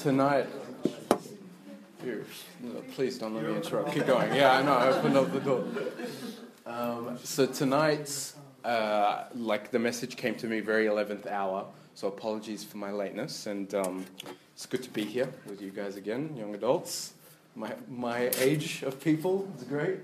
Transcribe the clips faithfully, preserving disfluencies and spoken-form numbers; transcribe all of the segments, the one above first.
tonight, here, no, please don't let me interrupt. Keep going. Yeah, I know. I opened up the door. Um, so tonight's, uh, like the message came to me very eleventh hour. So apologies for my lateness, and um, it's good to be here with you guys again, young adults. My my age of people is great.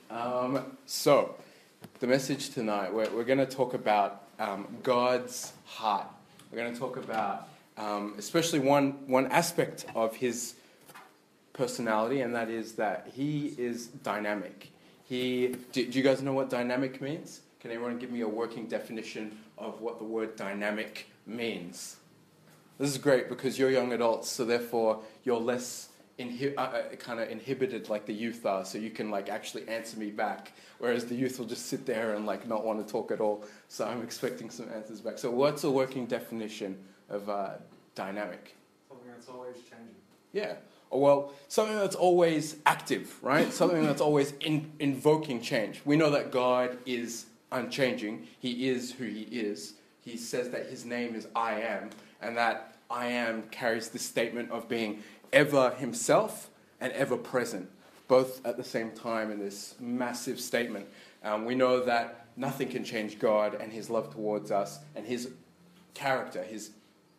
Um, so the message tonight, we're we're going to talk about um, God's heart. We're going to talk about um, especially one one aspect of His personality, and that is that He is dynamic. He do, do you guys know what dynamic means? Can anyone give me a working definition of what the word dynamic means? This is great because you're young adults, so therefore you're less inhi- uh, uh, kind of inhibited like the youth are, so you can like actually answer me back, whereas the youth will just sit there and like not want to talk at all. So I'm expecting some answers back. So what's a working definition of uh, dynamic? Something that's always changing. Yeah. Or well, something that's always active, right? Something that's always in, invoking change. We know that God is unchanging. He is who He is. He says that His name is I Am, and that I Am carries the statement of being ever Himself and ever present, both at the same time in this massive statement. Um, we know that nothing can change God and His love towards us and His character, His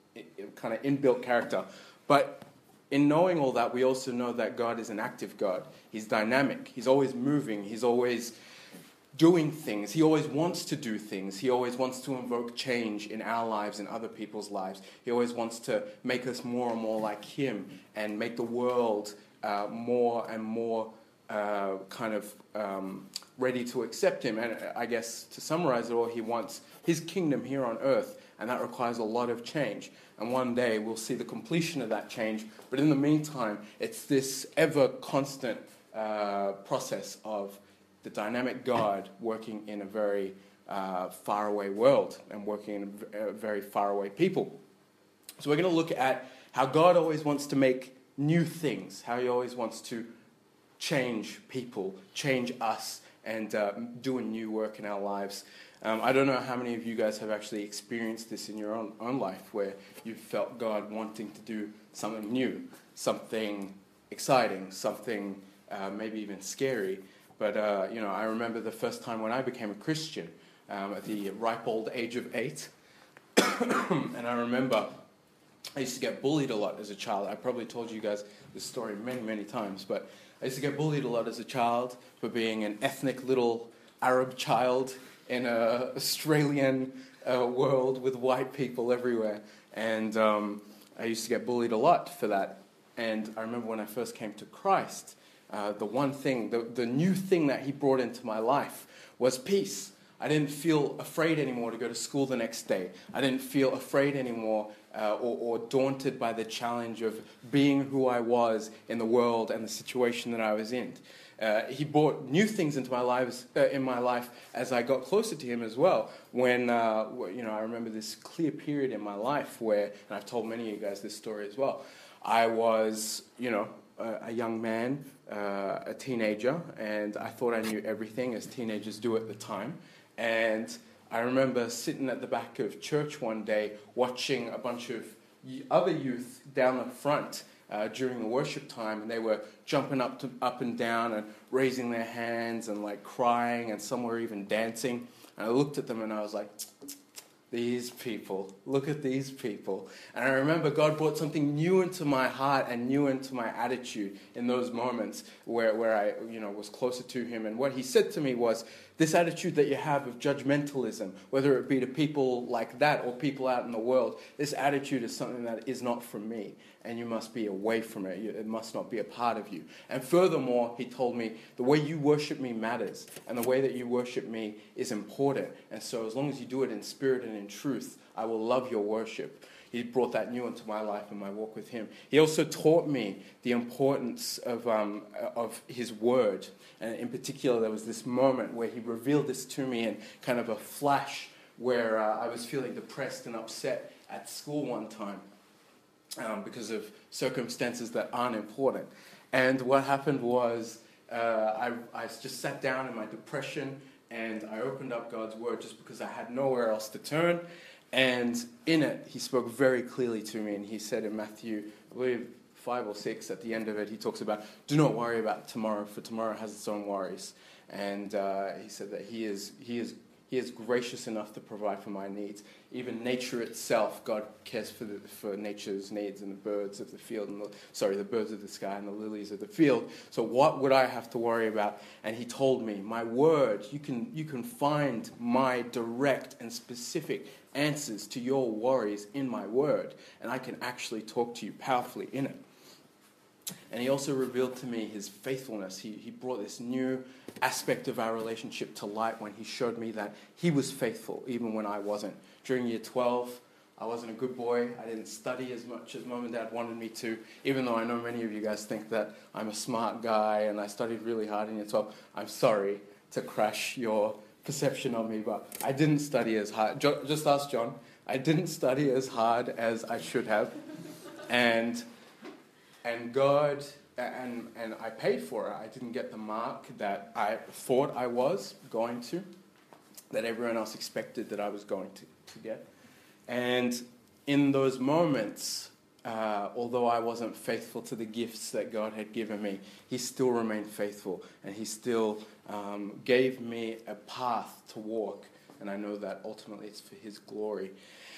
kind of inbuilt character. But in knowing all that, we also know that God is an active God. He's dynamic. He's always moving. He's always doing things. He always wants to do things. He always wants to invoke change in our lives and other people's lives. He always wants to make us more and more like Him and make the world uh, more and more uh, kind of um, ready to accept Him. And I guess to summarize it all, He wants His kingdom here on earth, and that requires a lot of change. And one day we'll see the completion of that change. But in the meantime, it's this ever constant uh, process of the dynamic God working in a very uh, faraway world and working in a very faraway people. So we're going to look at how God always wants to make new things, how He always wants to change people, change us, and uh, do a new work in our lives. Um, I don't know how many of you guys have actually experienced this in your own, own life, where you felt God wanting to do something new, something exciting, something uh, maybe even scary. But, uh, you know, I remember the first time when I became a Christian um, at the ripe old age of eight. And I remember I used to get bullied a lot as a child. I probably told you guys this story many, many times. But I used to get bullied a lot as a child for being an ethnic little Arab child in an Australian uh, world with white people everywhere. And um, I used to get bullied a lot for that. And I remember when I first came to Christ, uh, the one thing, the, the new thing that He brought into my life was peace. I didn't feel afraid anymore to go to school the next day. I didn't feel afraid anymore uh, or, or daunted by the challenge of being who I was in the world and the situation that I was in. Uh, he brought new things into my lives, uh, in my life as I got closer to Him as well. When, uh, you know, I remember this clear period in my life where, and I've told many of you guys this story as well, I was, you know, a, a young man, uh, a teenager, and I thought I knew everything, as teenagers do at the time. And I remember sitting at the back of church one day watching a bunch of other youth down the front Uh, during the worship time, and they were jumping up to, up and down and raising their hands and like crying, and some were even dancing. And I looked at them and I was like, these people, look at these people. And I remember God brought something new into my heart and new into my attitude in those moments where, where I, you know, was closer to Him. And what He said to me was, this attitude that you have of judgmentalism, whether it be to people like that or people out in the world, this attitude is something that is not from me, and you must be away from it. It must not be a part of you. And furthermore, He told me, the way you worship me matters, and the way that you worship me is important. And so as long as you do it in spirit and in truth, I will love your worship. He brought that new into my life and my walk with Him. He also taught me the importance of um, of His Word. And in particular, there was this moment where He revealed this to me in kind of a flash where uh, I was feeling depressed and upset at school one time um, because of circumstances that aren't important. And what happened was uh, I, I just sat down in my depression and I opened up God's Word just because I had nowhere else to turn. And in it, he spoke very clearly to me, and he said in Matthew, I believe five or six, at the end of it, he talks about, do not worry about tomorrow, for tomorrow has its own worries. And uh, he said that he is, he is, he is gracious enough to provide for my needs. Even nature itself, God cares for the, for nature's needs, and the birds of the field, and the, sorry, the birds of the sky and the lilies of the field. So what would I have to worry about? And he told me, my word, you can, you can find my direct and specific answers to your worries in my word, and I can actually talk to you powerfully in it. And he also revealed to me his faithfulness. He, he brought this new aspect of our relationship to light when he showed me that he was faithful even when I wasn't. During year twelve, I wasn't a good boy. I didn't study as much as mom and dad wanted me to, even though I know many of you guys think that I'm a smart guy and I studied really hard in year twelve. I'm sorry to crash your perception of me, but I didn't study as hard. Jo- just ask John. I didn't study as hard as I should have. And... And God, and, and I paid for it. I didn't get the mark that I thought I was going to, that everyone else expected that I was going to, to get. And in those moments, uh, although I wasn't faithful to the gifts that God had given me, he still remained faithful. And he still um, gave me a path to walk. And I know that ultimately it's for his glory.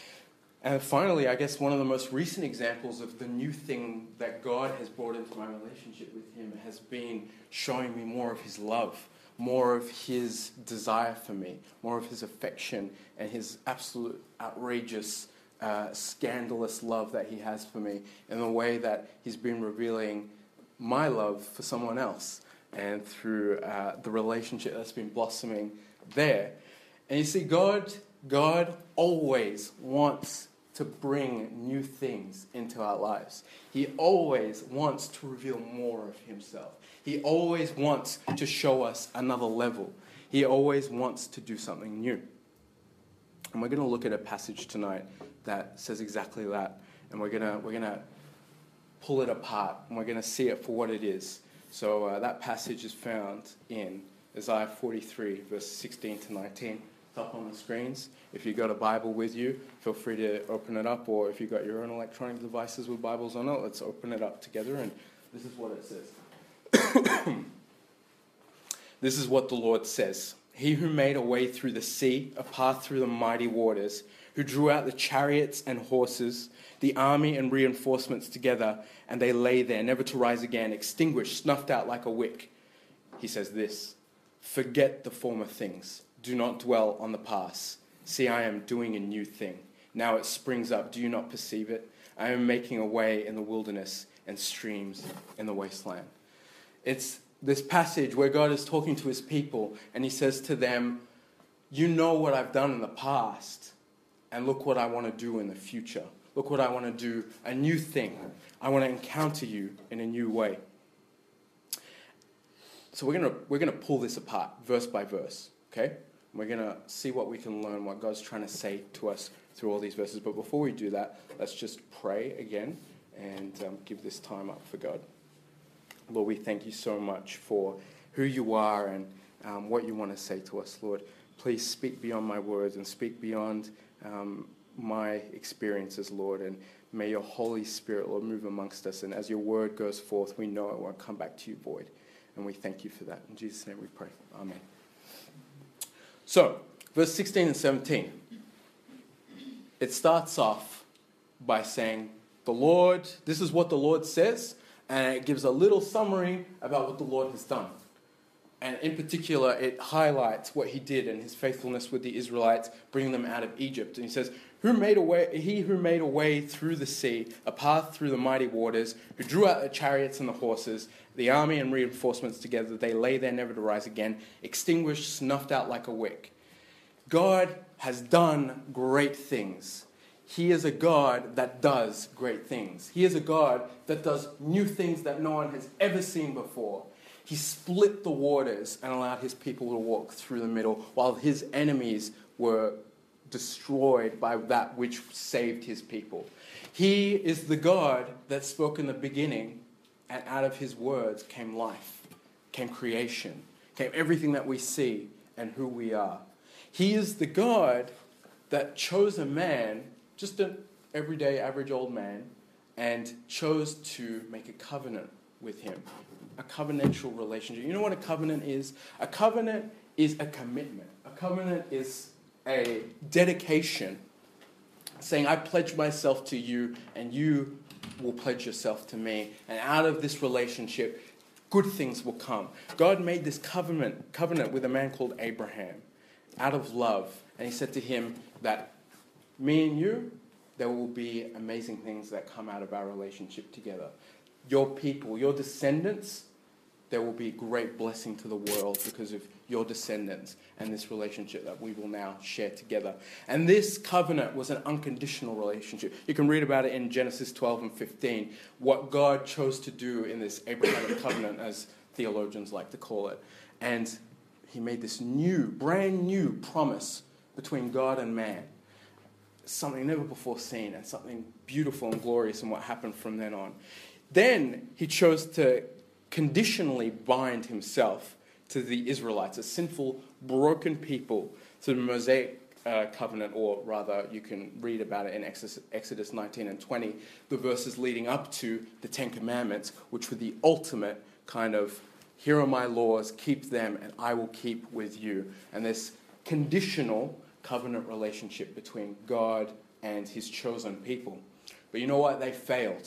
And finally, I guess one of the most recent examples of the new thing that God has brought into my relationship with him has been showing me more of his love, more of his desire for me, more of his affection, and his absolute outrageous, uh, scandalous love that he has for me, in the way that he's been revealing my love for someone else, and through uh, the relationship that's been blossoming there. And you see, God, God always wants to bring new things into our lives. He always wants to reveal more of himself. He always wants to show us another level. He always wants to do something new. And we're going to look at a passage tonight that says exactly that. And we're going to we're going to pull it apart, and we're going to see it for what it is. So uh, that passage is found in Isaiah forty-three, verse sixteen to nineteen. It's up on the screens. If you've got a Bible with you, feel free to open it up, or if you've got your own electronic devices with Bibles on it, let's open it up together, and this is what it says. This is what the Lord says. He who made a way through the sea, a path through the mighty waters, who drew out the chariots and horses, the army and reinforcements together, and they lay there, never to rise again, extinguished, snuffed out like a wick. He says this, forget the former things. Do not dwell on the past. See, I am doing a new thing. Now it springs up. Do you not perceive it? I am making a way in the wilderness and streams in the wasteland. It's this passage where God is talking to his people, and he says to them, you know what I've done in the past, and look what I want to do in the future. Look what I want to do, a new thing. I want to encounter you in a new way. So we're going to we're going to pull this apart, verse by verse, okay? We're going to see what we can learn, what God's trying to say to us through all these verses. But before we do that, let's just pray again and um, give this time up for God. Lord, we thank you so much for who you are and um, what you want to say to us, Lord. Please speak beyond my words and speak beyond um, my experiences, Lord. And may your Holy Spirit, Lord, move amongst us. And as your word goes forth, we know it won't come back to you void. And we thank you for that. In Jesus' name we pray. Amen. So, verse sixteen and seventeen, it starts off by saying, the Lord, this is what the Lord says, and it gives a little summary about what the Lord has done. And in particular, it highlights what he did and his faithfulness with the Israelites, bringing them out of Egypt. And he says, "Who made a way? He who made a way through the sea, a path through the mighty waters, who drew out the chariots and the horses, the army and reinforcements together, they lay there never to rise again, extinguished, snuffed out like a wick." God has done great things. He is a God that does great things. He is a God that does new things that no one has ever seen before. He split the waters and allowed his people to walk through the middle, while his enemies were destroyed by that which saved his people. He is the God that spoke in the beginning, and out of his words came life, came creation, came everything that we see and who we are. He is the God that chose a man, just an everyday, average old man, and chose to make a covenant with him. A covenantal relationship. You know what a covenant is? A covenant is a commitment. A covenant is a dedication, saying, I pledge myself to you, and you will pledge yourself to me. And out of this relationship, good things will come. God made this covenant, covenant with a man called Abraham out of love. And he said to him that me and you, there will be amazing things that come out of our relationship together. Your people, your descendants, there will be great blessing to the world because of your descendants and this relationship that we will now share together. And this covenant was an unconditional relationship. You can read about it in Genesis twelve and fifteen, what God chose to do in this Abrahamic covenant, as theologians like to call it. And he made this new, brand new promise between God and man. Something never before seen, and something beautiful and glorious in what happened from then on. Then he chose to conditionally bind himself to the Israelites, a sinful, broken people, to the Mosaic uh, covenant, or rather, you can read about it in Exodus, Exodus nineteen and twenty, the verses leading up to the Ten Commandments, which were the ultimate kind of, here are my laws, keep them, and I will keep with you. And this conditional covenant relationship between God and his chosen people. But you know what? They failed.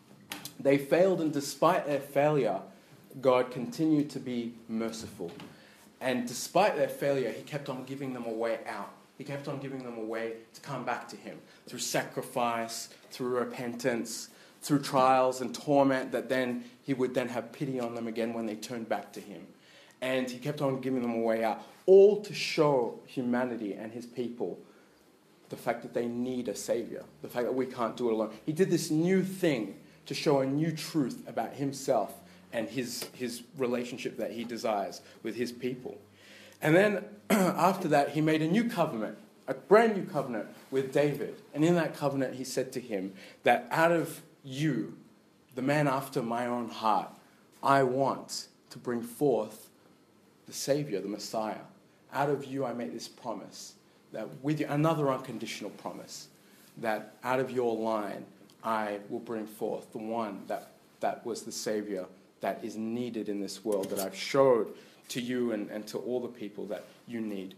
They failed, and despite their failure, God continued to be merciful. And despite their failure, he kept on giving them a way out. He kept on giving them a way to come back to him through sacrifice, through repentance, through trials and torment, that then he would then have pity on them again when they turned back to him. And he kept on giving them a way out, all to show humanity and his people the fact that they need a savior, the fact that we can't do it alone. He did this new thing to show a new truth about himself and his, his relationship that he desires with his people. And then after that, he made a new covenant, a brand new covenant with David. And in that covenant, he said to him that out of you, the man after my own heart, I want to bring forth the Savior, the Messiah. Out of you, I make this promise, that with you, another unconditional promise, that out of your line, I will bring forth the one that, that was the Savior that is needed in this world, that I've showed to you and, and to all the people that you need.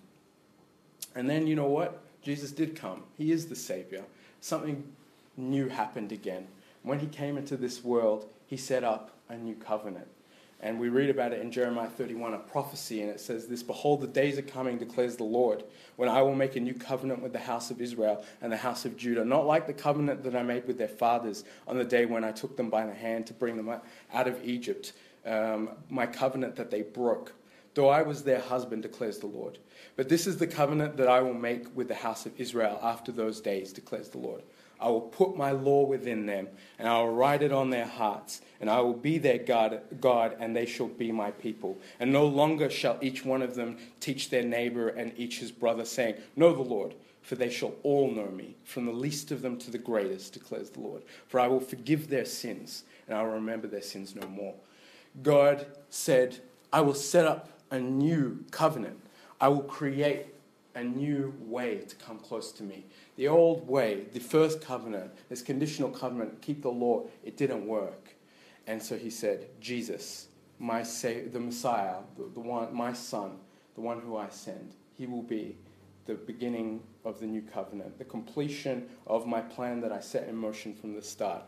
And then, you know what? Jesus did come. He is the Savior. Something new happened again. When he came into this world, he set up a new covenant. And we read about it in Jeremiah thirty-one, a prophecy, and it says this, behold, the days are coming, declares the Lord, when I will make a new covenant with the house of Israel and the house of Judah, not like the covenant that I made with their fathers on the day when I took them by the hand to bring them out of Egypt, um, my covenant that they broke, though I was their husband, declares the Lord. But this is the covenant that I will make with the house of Israel after those days, declares the Lord. I will put my law within them, and I will write it on their hearts, and I will be their God, God, and they shall be my people. And no longer shall each one of them teach their neighbor and each his brother, saying, know the Lord, for they shall all know me, from the least of them to the greatest, declares the Lord. For I will forgive their sins, and I will remember their sins no more. God said, I will set up a new covenant. I will create a new way to come close to me. The old way, the first covenant, this conditional covenant, keep the law, it didn't work. And so he said, Jesus, my sa- the Messiah, the, the one, my son, the one who I send, he will be the beginning of the new covenant, the completion of my plan that I set in motion from the start.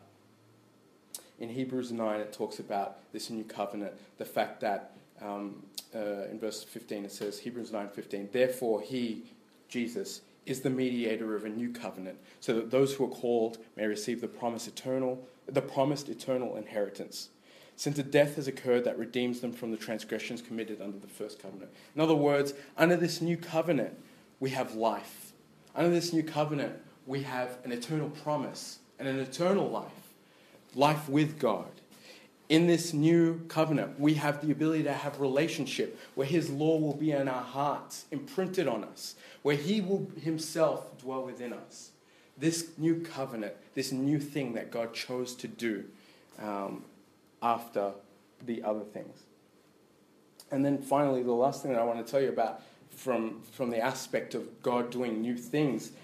In Hebrews nine, it talks about this new covenant, the fact that um, uh, in verse fifteen, it says, Hebrews nine fifteen, therefore he, Jesus, is the mediator of a new covenant, so that those who are called may receive the promise eternal, the promised eternal inheritance, since a death has occurred that redeems them from the transgressions committed under the first covenant. In other words, under this new covenant, we have life. Under this new covenant, we have an eternal promise and an eternal life, life with God. In this new covenant, we have the ability to have relationship where his law will be in our hearts, imprinted on us, where he will himself dwell within us. This new covenant, this new thing that God chose to do um, after the other things. And then finally, the last thing that I want to tell you about from, from the aspect of God doing new things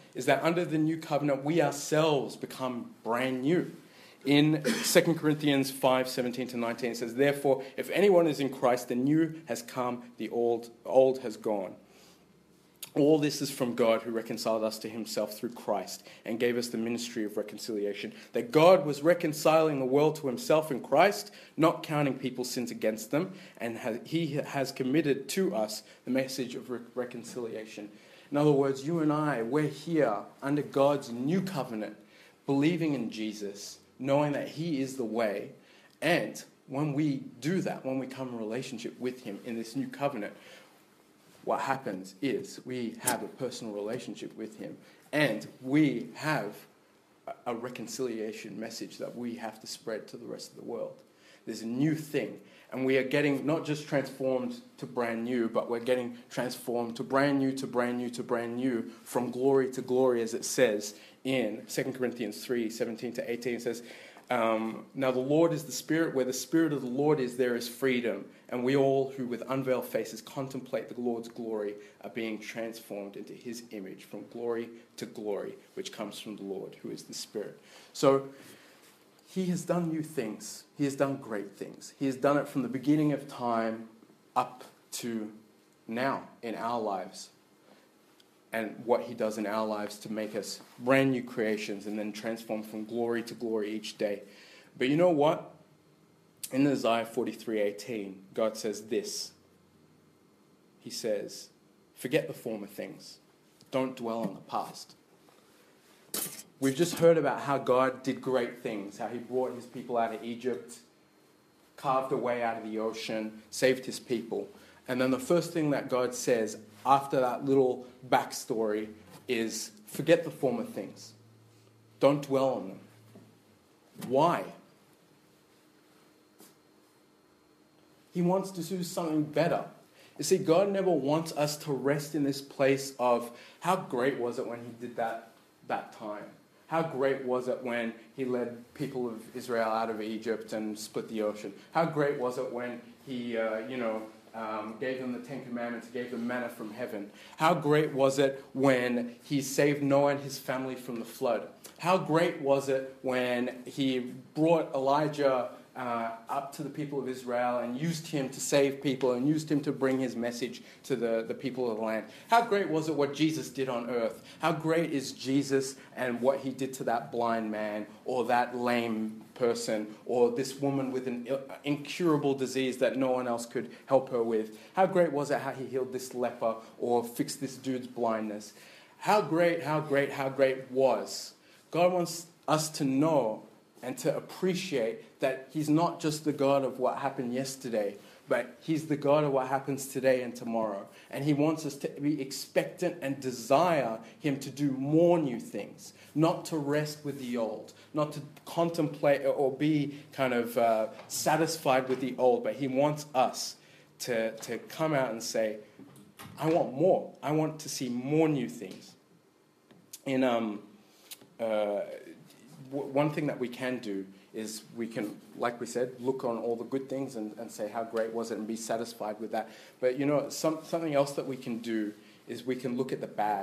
is that under the new covenant, we ourselves become brand new. In Second Corinthians five, seventeen to nineteen, it says, therefore, if anyone is in Christ, the new has come, the old, old has gone. All this is from God, who reconciled us to himself through Christ and gave us the ministry of reconciliation. That God was reconciling the world to himself in Christ, not counting people's sins against them, and has, he has committed to us the message of re- reconciliation. In other words, you and I, we're here under God's new covenant, believing in Jesus, knowing that he is the way. And when we do that, when we come in relationship with him in this new covenant, what happens is we have a personal relationship with him, and we have a reconciliation message that we have to spread to the rest of the world. There's a new thing, and we are getting not just transformed to brand new, but we're getting transformed to brand new, to brand new, to brand new, from glory to glory, as it says in Second Corinthians three, seventeen to eighteen. It says, um, now the Lord is the Spirit. Where the Spirit of the Lord is, there is freedom. And we all who with unveiled faces contemplate the Lord's glory are being transformed into his image from glory to glory, which comes from the Lord, who is the Spirit. So he has done new things. He has done great things. He has done it from the beginning of time up to now in our lives. And what he does in our lives to make us brand new creations and then transform from glory to glory each day. But you know what? In Isaiah forty-three eighteen, God says this. He says, forget the former things. Don't dwell on the past. We've just heard about how God did great things, how he brought his people out of Egypt, carved a way out of the ocean, saved his people. And then the first thing that God says after that little backstory is, forget the former things. Don't dwell on them. Why? He wants to do something better. You see, God never wants us to rest in this place of, how great was it when he did that that time? How great was it when he led people of Israel out of Egypt and split the ocean? How great was it when he, uh, you know, um, gave them the Ten Commandments, gave them manna from heaven? How great was it when he saved Noah and his family from the flood? How great was it when he brought Elijah Uh, up to the people of Israel and used him to save people and used him to bring his message to the, the people of the land? How great was it what Jesus did on earth? How great is Jesus and what he did to that blind man or that lame person or this woman with an incurable disease that no one else could help her with? How great was it how he healed this leper or fixed this dude's blindness? How great, how great, how great was. God wants us to know and to appreciate that he's not just the God of what happened yesterday, but he's the God of what happens today and tomorrow. And he wants us to be expectant and desire him to do more new things, not to rest with the old, not to contemplate or be kind of uh, satisfied with the old, but he wants us to, to come out and say, I want more. I want to see more new things. In um, uh, one thing that we can do is we can, like we said, look on all the good things and, and say how great was it and be satisfied with that. But, you know, some, something else that we can do is we can look at the bad.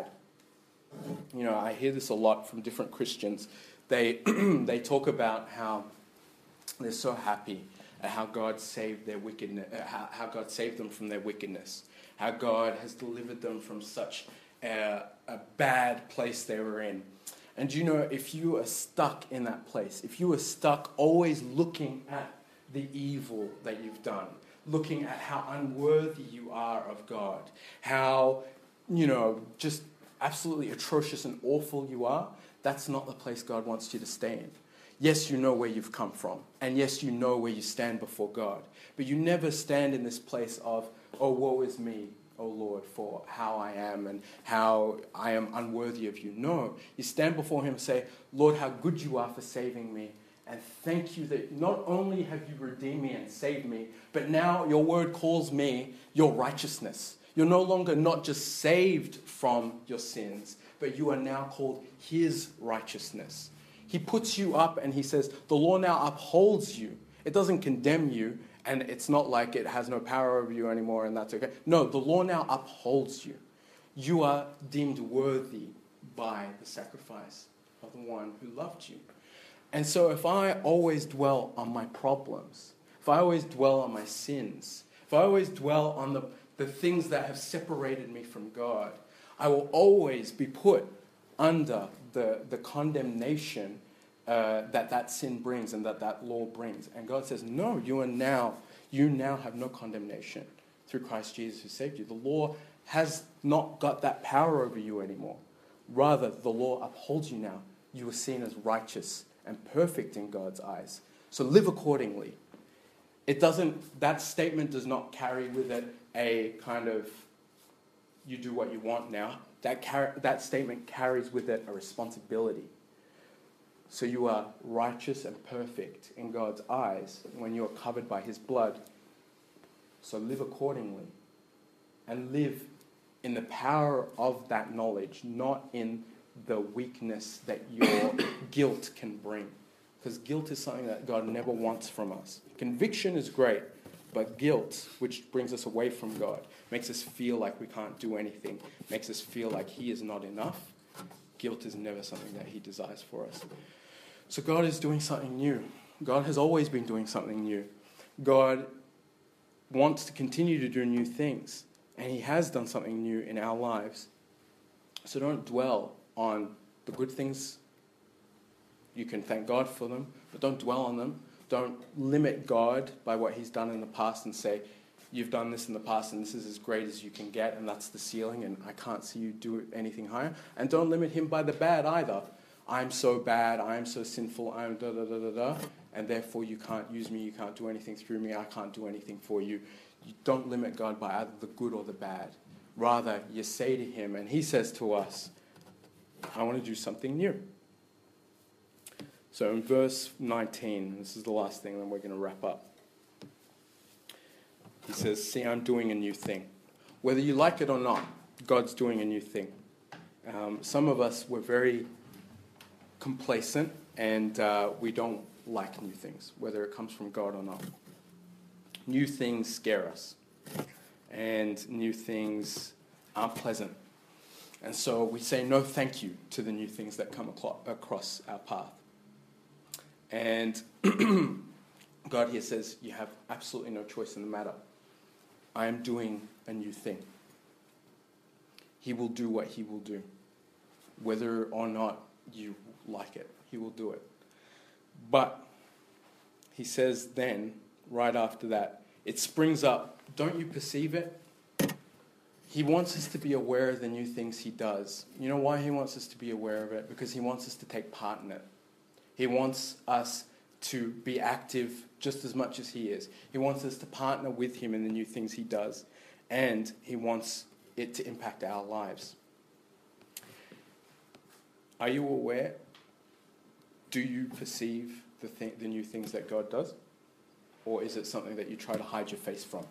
You know, I hear this a lot from different Christians. They they talk about how they're so happy at how God saved their wickedness, how, how God saved them from their wickedness, how God has delivered them from such a, a bad place they were in. And you know, if you are stuck in that place, if you are stuck always looking at the evil that you've done, looking at how unworthy you are of God, how, you know, just absolutely atrocious and awful you are, that's not the place God wants you to stay in. Yes, you know where you've come from, and yes, you know where you stand before God, but you never stand in this place of, oh, woe is me, oh Lord, for how I am and how I am unworthy of you. No, you stand before him and say, Lord, how good you are for saving me. And thank you that not only have you redeemed me and saved me, but now your word calls me your righteousness. You're no longer not just saved from your sins, but you are now called his righteousness. He puts you up and he says, the law now upholds you. It doesn't condemn you. And it's not like it has no power over you anymore and that's okay. No, the law now upholds you. You are deemed worthy by the sacrifice of the one who loved you. And so if I always dwell on my problems, if I always dwell on my sins, if I always dwell on the, the things that have separated me from God, I will always be put under the, the condemnation uh, that that sin brings and that that law brings. And God says, no, you are now, you now have no condemnation through Christ Jesus who saved you. The law has not got that power over you anymore. Rather, the law upholds you now. You are seen as righteous and perfect in God's eyes. So live accordingly. It doesn't, that statement does not carry with it a kind of, you do what you want now. That, car- that statement carries with it a responsibility. So you are righteous and perfect in God's eyes when you are covered by his blood. So live accordingly. And live in the power of that knowledge, not in the weakness that your guilt can bring. Because guilt is something that God never wants from us. Conviction is great, but guilt, which brings us away from God, makes us feel like we can't do anything, makes us feel like he is not enough. Guilt is never something that he desires for us. So God is doing something new. God has always been doing something new. God wants to continue to do new things, and he has done something new in our lives. So don't dwell on the good things. You can thank God for them, but don't dwell on them. Don't limit God by what he's done in the past and say, you've done this in the past and this is as great as you can get and that's the ceiling and I can't see you do anything higher. And don't limit him by the bad either. I'm so bad, I'm so sinful, I'm da da da da da, and therefore you can't use me, you can't do anything through me, I can't do anything for you. You don't limit God by either the good or the bad. Rather, you say to him, and he says to us, I want to do something new. So in verse nineteen, this is the last thing, then we're going to wrap up. He says, see, I'm doing a new thing. Whether you like it or not, God's doing a new thing. Um, some of us were very complacent and uh, we don't like new things, whether it comes from God or not. New things scare us, and new things aren't pleasant. And so we say no thank you to the new things that come across our path. And God here says, you have absolutely no choice in the matter. I am doing a new thing. He will do what he will do. Whether or not you like it, he will do it. But he says then, right after that, it springs up. Don't you perceive it? He wants us to be aware of the new things he does. You know why he wants us to be aware of it? Because he wants us to take part in it. He wants us to be active just as much as he is. He wants us to partner with him in the new things he does. And he wants it to impact our lives. Are you aware? Do you perceive the, th- the new things that God does? Or is it something that you try to hide your face from?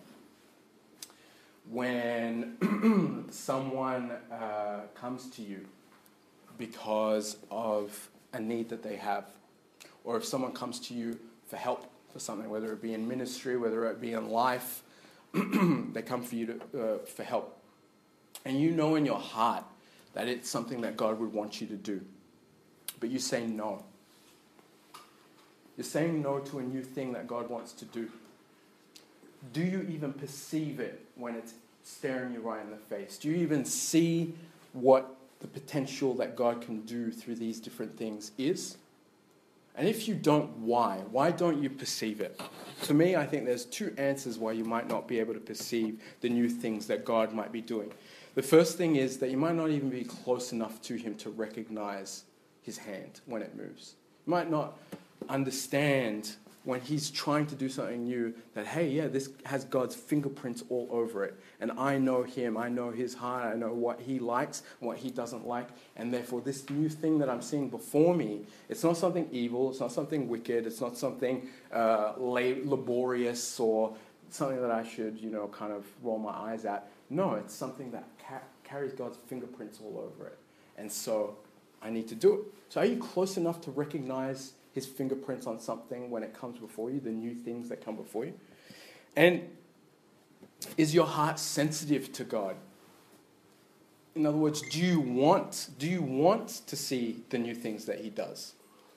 When someone uh, comes to you because of a need that they have, or if someone comes to you for help for something, whether it be in ministry, whether it be in life, they come for you to, uh, for help. And you know in your heart that it's something that God would want you to do, but you say no. You're saying no to a new thing that God wants to do. Do you even perceive it when it's staring you right in the face? Do you even see what the potential that God can do through these different things is? And if you don't, why? Why don't you perceive it? To me, I think there's two answers why you might not be able to perceive the new things that God might be doing. The first thing is that you might not even be close enough to him to recognize his hand when it moves. You might not understand when he's trying to do something new that, hey, yeah, this has God's fingerprints all over it. And I know him, I know his heart, I know what he likes, what he doesn't like. And therefore, this new thing that I'm seeing before me, it's not something evil, it's not something wicked, it's not something uh, laborious or something that I should, you know, kind of roll my eyes at. No, it's something that ca- carries God's fingerprints all over it. And so I need to do it. So are you close enough to recognize his fingerprints on something when it comes before you, the new things that come before you? And is your heart sensitive to God? In other words, do you want, do you want to see the new things that he does?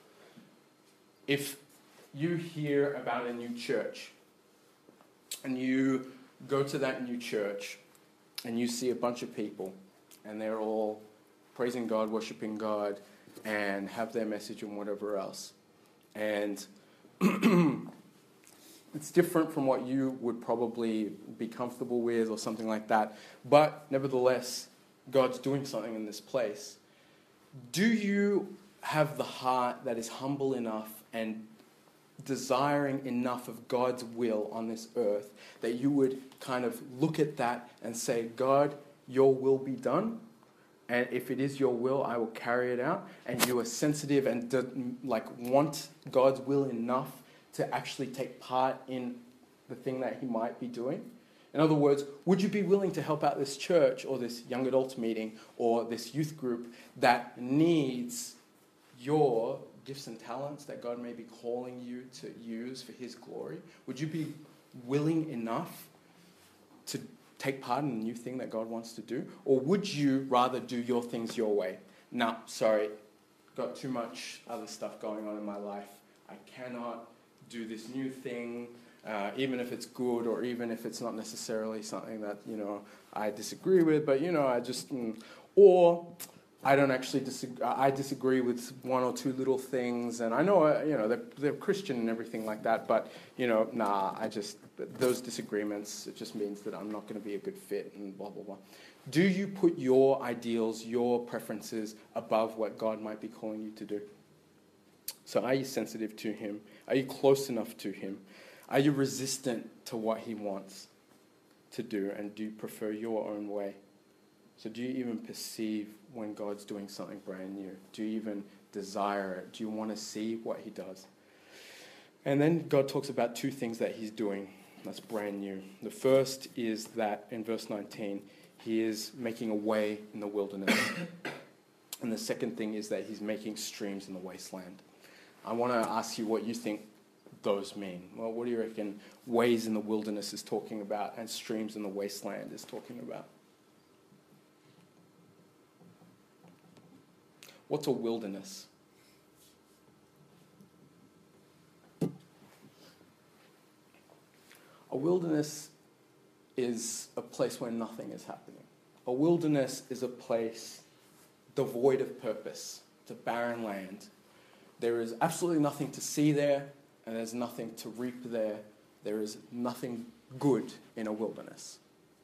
If you hear about a new church, and you go to that new church, and you see a bunch of people, and they're all praising God, worshiping God, and have their message and whatever else. And it's different from what you would probably be comfortable with or something like that. But nevertheless, God's doing something in this place. Do you have the heart that is humble enough and desiring enough of God's will on this earth that you would kind of look at that and say, God, your will be done? And if it is your will, I will carry it out. And you are sensitive and do, like want God's will enough to actually take part in the thing that he might be doing. In other words, would you be willing to help out this church or this young adults meeting or this youth group that needs your gifts and talents that God may be calling you to use for his glory? Would you be willing enough to take part in the new thing that God wants to do? Or would you rather do your things your way? No, sorry, got too much other stuff going on in my life. I cannot do this new thing, uh, even if it's good or even if it's not necessarily something that, you know, I disagree with, but, you know, I just, mm, or I don't actually disagree, I disagree with one or two little things, and I know, uh, you know, they're, they're Christian and everything like that, but, you know, nah, I just, those disagreements, it just means that I'm not going to be a good fit and blah, blah, blah. Do you put your ideals, your preferences above what God might be calling you to do? So are you sensitive to him? Are you close enough to him? Are you resistant to what he wants to do, and do you prefer your own way? So do you even perceive when God's doing something brand new? Do you even desire it? Do you want to see what he does? And then God talks about two things that he's doing that's brand new. The first is that in verse nineteen, he is making a way in the wilderness. And the second thing is that he's making streams in the wasteland. I want to ask you what you think those mean. Well, what do you reckon ways in the wilderness is talking about and streams in the wasteland is talking about? What's a wilderness? A wilderness is a place where nothing is happening. A wilderness is a place devoid of purpose. It's a barren land. There is absolutely nothing to see there, and there's nothing to reap there. There is nothing good in a wilderness.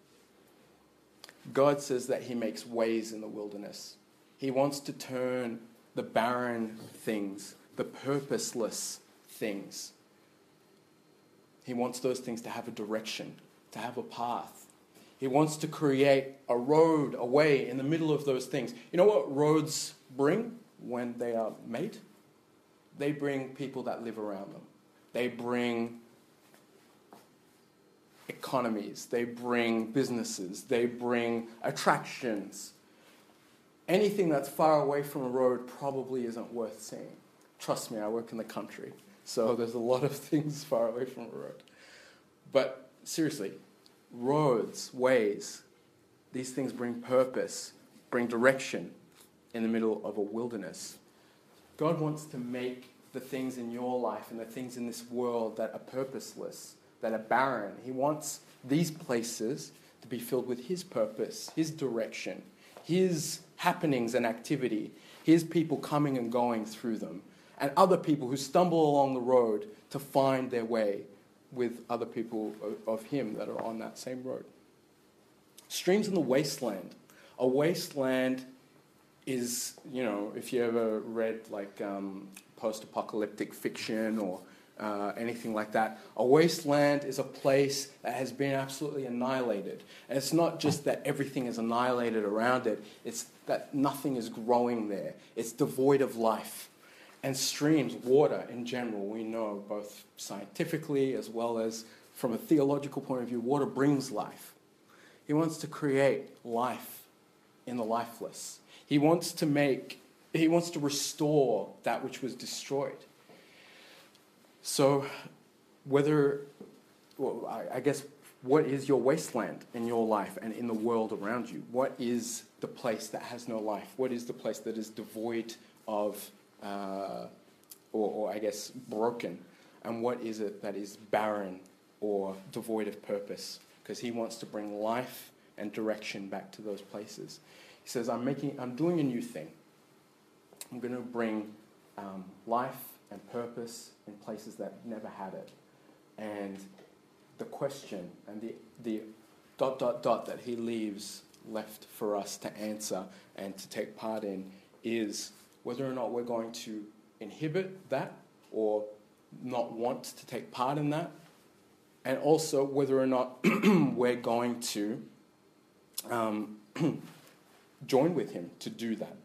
God says that he makes ways in the wilderness. He wants to turn the barren things, the purposeless things. He wants those things to have a direction, to have a path. He wants to create a road, a way in the middle of those things. You know what roads bring when they are made? They bring people that live around them. They bring economies. They bring businesses. They bring attractions. Anything that's far away from a road probably isn't worth seeing. Trust me, I work in the country, so there's a lot of things far away from a road. But seriously, roads, ways, these things bring purpose, bring direction in the middle of a wilderness. God wants to make the things in your life and the things in this world that are purposeless, that are barren. He wants these places to be filled with his purpose, his direction, his happenings and activity, his people coming and going through them, and other people who stumble along the road to find their way with other people of him that are on that same road. Streams in the wasteland. A wasteland is, you know, if you ever read like um, post-apocalyptic fiction or uh, anything like that, a wasteland is a place that has been absolutely annihilated. And it's not just that everything is annihilated around it, it's that nothing is growing there. It's devoid of life. And streams, water in general, we know both scientifically as well as from a theological point of view, water brings life. He wants to create life in the lifeless. He wants to make, he wants to restore that which was destroyed. So whether, well, I, I guess what is your wasteland in your life and in the world around you? What is the place that has no life? What is the place that is devoid of, uh, or, or I guess, broken? And what is it that is barren or devoid of purpose? Because he wants to bring life and direction back to those places. He says, I'm making, I'm doing a new thing. I'm going to bring um, life and purpose in places that never had it. And the question and the, the dot, dot, dot that he leaves left for us to answer and to take part in is whether or not we're going to inhibit that or not want to take part in that, and also whether or not we're going to um, join with him to do that.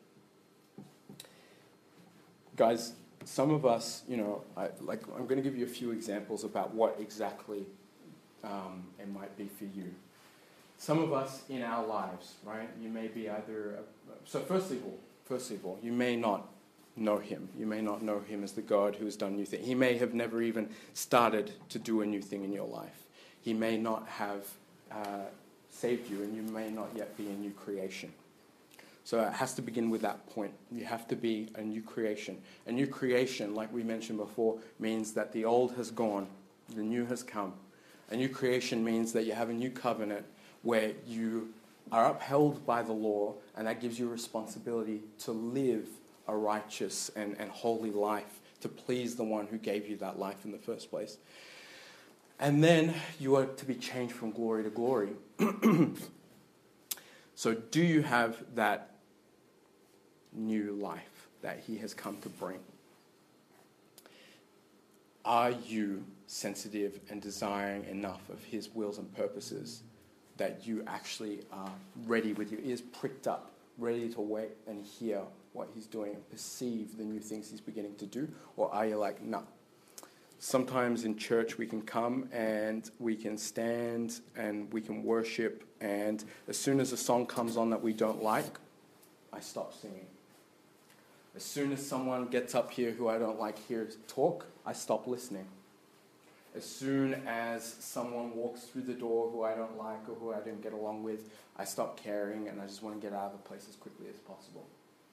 Guys, some of us, you know, I, like I'm going to give you a few examples about what exactly um, it might be for you. Some of us in our lives, right, you may be either, a, so first of all, first of all, you may not know him. You may not know him as the God who has done new things. He may have never even started to do a new thing in your life. He may not have uh, saved you, and you may not yet be a new creation. So it has to begin with that point. You have to be a new creation. A new creation, like we mentioned before, means that the old has gone, the new has come. A new creation means that you have a new covenant where you are upheld by the law, and that gives you a responsibility to live a righteous and, and holy life, to please the one who gave you that life in the first place. And then you are to be changed from glory to glory. So do you have that new life that he has come to bring? Are you sensitive and desiring enough of his wills and purposes that you actually are ready with your ears pricked up, ready to wait and hear what he's doing and perceive the new things he's beginning to do? Or are you like, no? Sometimes in church we can come and we can stand and we can worship, and as soon as a song comes on that we don't like, I stop singing. As soon as someone gets up here who I don't like hear talk, I stop listening. As soon as someone walks through the door who I don't like or who I don't get along with, I stop caring and I just want to get out of the place as quickly as possible.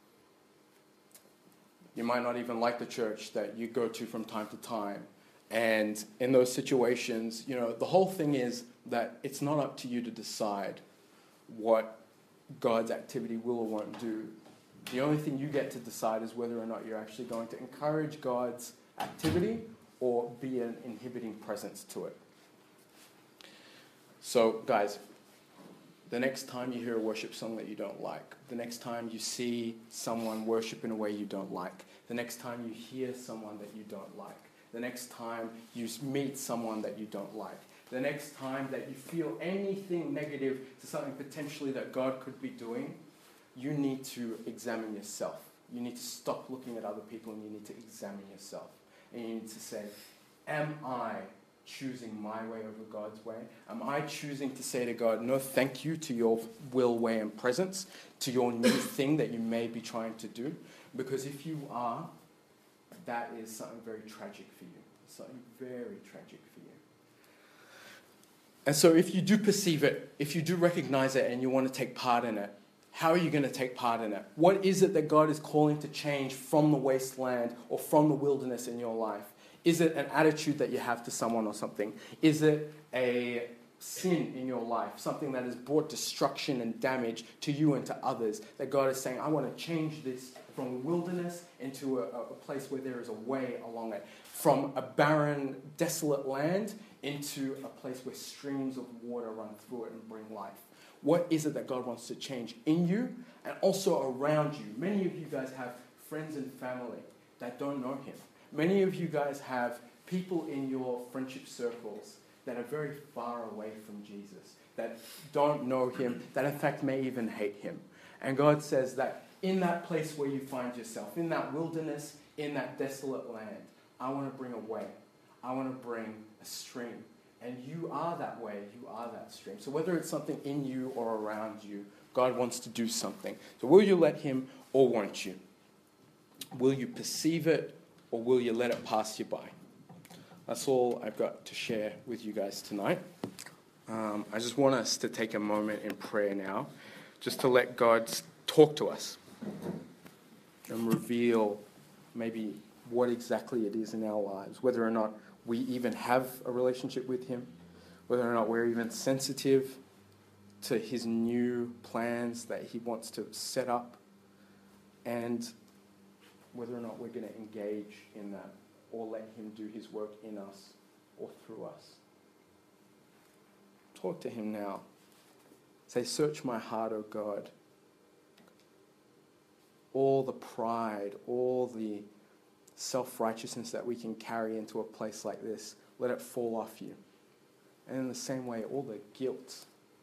You might not even like the church that you go to from time to time. And in those situations, you know, the whole thing is that it's not up to you to decide what God's activity will or won't do. The only thing you get to decide is whether or not you're actually going to encourage God's activity or be an inhibiting presence to it. So, guys, the next time you hear a worship song that you don't like, the next time you see someone worship in a way you don't like, the next time you hear someone that you don't like, the next time you meet someone that you don't like, the next time that you feel anything negative to something potentially that God could be doing, you need to examine yourself. You need to stop looking at other people and you need to examine yourself. And you need to say, am I choosing my way over God's way? Am I choosing to say to God, no thank you to your will, way, and presence, to your new thing that you may be trying to do? Because if you are, that is something very tragic for you. Something very tragic for you. And so if you do perceive it, if you do recognize it and you want to take part in it, how are you going to take part in it? What is it that God is calling to change from the wasteland or from the wilderness in your life? Is it an attitude that you have to someone or something? Is it a sin in your life, something that has brought destruction and damage to you and to others, that God is saying, I want to change this from the wilderness into a, a place where there is a way along it, from a barren, desolate land into a place where streams of water run through it and bring life? What is it that God wants to change in you and also around you? Many of you guys have friends and family that don't know him. Many of you guys have people in your friendship circles that are very far away from Jesus, that don't know him, that in fact may even hate him. And God says that in that place where you find yourself, in that wilderness, in that desolate land, I want to bring a way. I want to bring a stream. And you are that way, you are that stream. So whether it's something in you or around you, God wants to do something. So will you let him or won't you? Will you perceive it or will you let it pass you by? That's all I've got to share with you guys tonight. Um, I just want us to take a moment in prayer now, just to let God talk to us and reveal maybe what exactly it is in our lives, whether or not we even have a relationship with him, whether or not we're even sensitive to his new plans that he wants to set up, and whether or not we're going to engage in that or let him do his work in us or through us. Talk to him now. Say, search my heart, O God. All the pride, all the self-righteousness that we can carry into a place like this, let it fall off you. And in the same way, all the guilt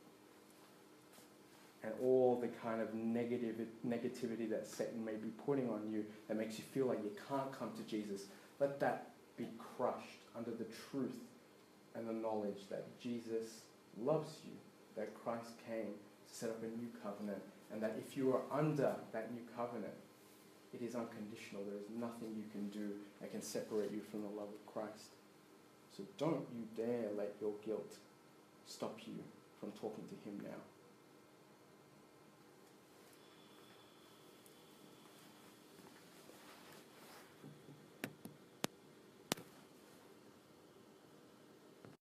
and all the kind of negative negativity that Satan may be putting on you that makes you feel like you can't come to Jesus, let that be crushed under the truth and the knowledge that Jesus loves you, that Christ came to set up a new covenant, and that if you are under that new covenant, it is unconditional. There is nothing you can do that can separate you from the love of Christ. So don't you dare let your guilt stop you from talking to him now.